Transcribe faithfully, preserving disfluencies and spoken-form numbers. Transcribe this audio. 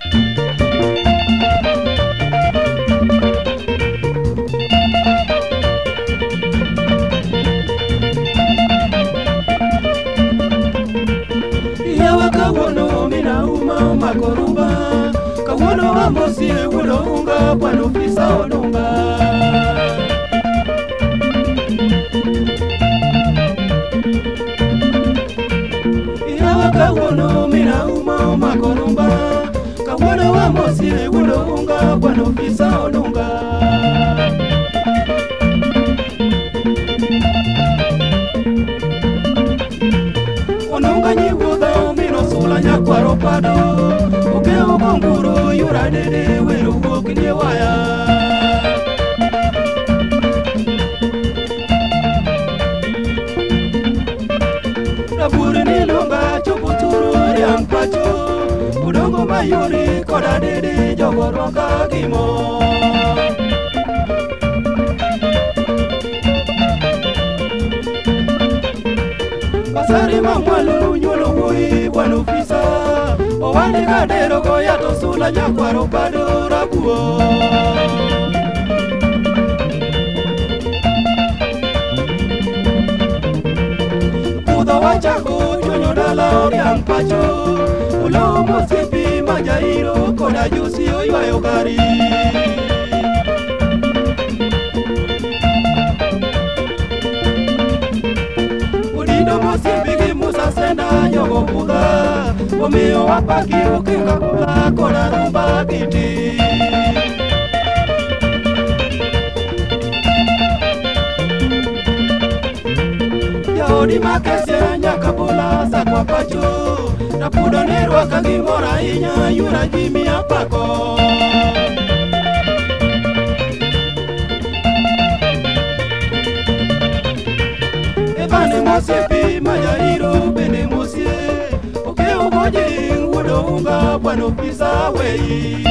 Makoruba, kawono wa mosi wulo unga bwano pisa olunga. Yawa kawono mina uma makoruba, kawono wa mosi wulo unga bwano pisa olunga. Onunga nyiwuda mino sula nyakwaro pado. Ukeo konguro yura dede wero wokinye waya. Raburi nilunga chuputuru riang pacho. Udongo mayuri koda dede jogo roka gimo. Pasari mamwalu nyolo wui wanu pisa. Owani kadero goya to sula nyakwaro pado rabuo. Udo wachako chonyo dala oriang pacho. Ulo mosipi majairo koda jusi oywayo gari. Udido mosipi gi musa senda yogo puda. Omiyo wapaki ukinga kula koda rumba kiti. Yaodi makesya nyaka bula sa kwa pacho. Napudo nirwa kagimora inya yura jimi apako. Ebane mosiepi majairo bene mosie. Oje wudo unga bwano pisa wei.